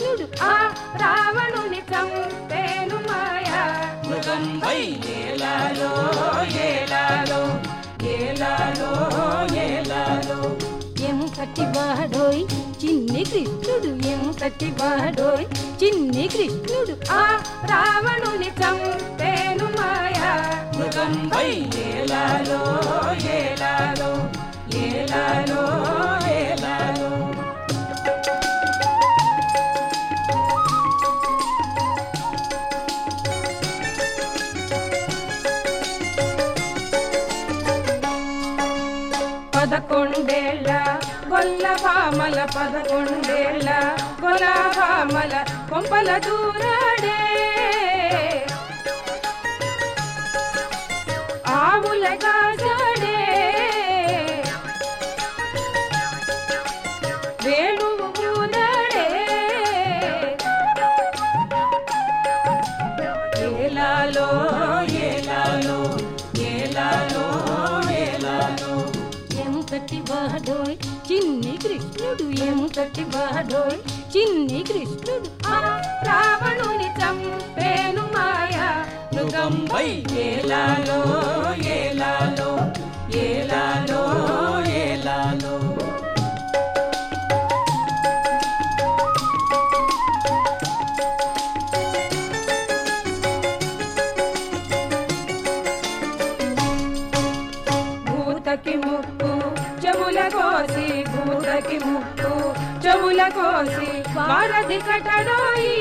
కృష్ణుడు ఆ రావణుని చంపేను మాయా మృగంపై ఏలాలో ఏలాలో ఏలాలో ఏలాలో. ఎంతటి వాడోయ్ చిన్ని కృష్ణుడు ఎంతటి వాడోయ్ చిన్ని కృష్ణుడు ఆ రావణుని చంపేను మాయా మృగంపై ఏలాలో ఏలాలో ఏలాలో ఏలాలో. పదకొండేళ్ళ గొల్లభామల 11 గొల్లభామల కొంపల దూరాడే ఆవుల కాజాడే వేణువు ఊదాడే ఏలాలో ఏలాలో ఏలాలో ఏలాలో. ఎంతటి వాడోయ్ చిన్ని కృష్ణుడు ఎంతటి వాడోయ్ చిన్ని కృష్ణుడు ఆ రావణుని చంపేను మాయా మృగంపై ఏలాలో ఏలాలో ఏలాలో ఏలాలో. భూతకి ముక్కు చెవుల కోసి భూతకి ముక్కు చెవుల కోసి వారధి కటడోయి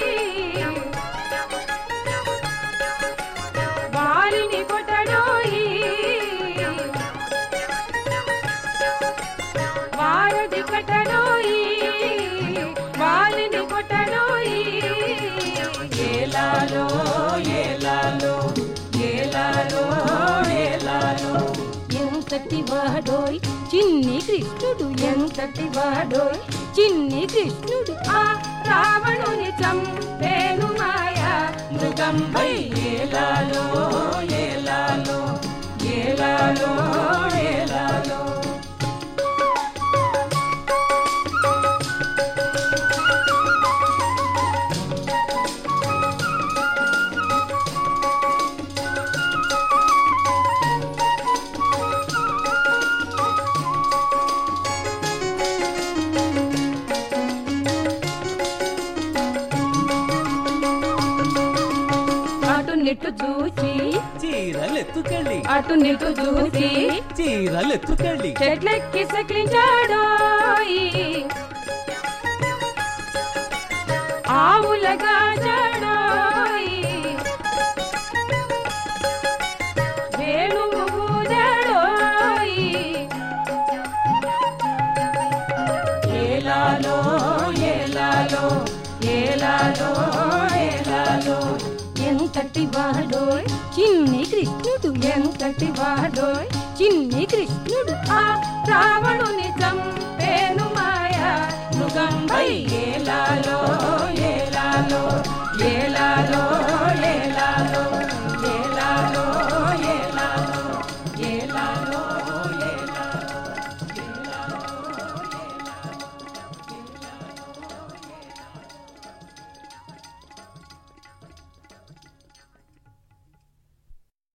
వారిని కొట్టడోయి వారధి కటడోయి వారిని కొట్టడోయి ఏలాలో ఏలాలో ఏలాలో ఏలాలో. ఎంతటి వాడోయ్ చిన్ని కృష్ణుడు ఎంతటి వాడోయ్ చిన్ని కృష్ణుడు ఆ రావణుని చంపేను మాయా మృగంపై ఏలాలో ఏలాలో ఏలాలో ఏలాలో. నిట్టు చూచి చీరలెత్తుకెళ్ళి అటు నిట్టు చూసి చీరలెత్తుకెళ్ళి చెట్లెక్కి సకిలించాడోయి ఆవులగా చాడోయి వేణువు ఊదాడోయి ఏలాలో ఏలాలో ఏలాలో ఏలాలో. ఎంతటి వాడోయ్ చిన్ని కృష్ణుడు ఎంతటి వాడోయ్ చిన్ని కృష్ణుడు ఆ రావణుని చంపేను మాయా మృగంపై ఏలాలో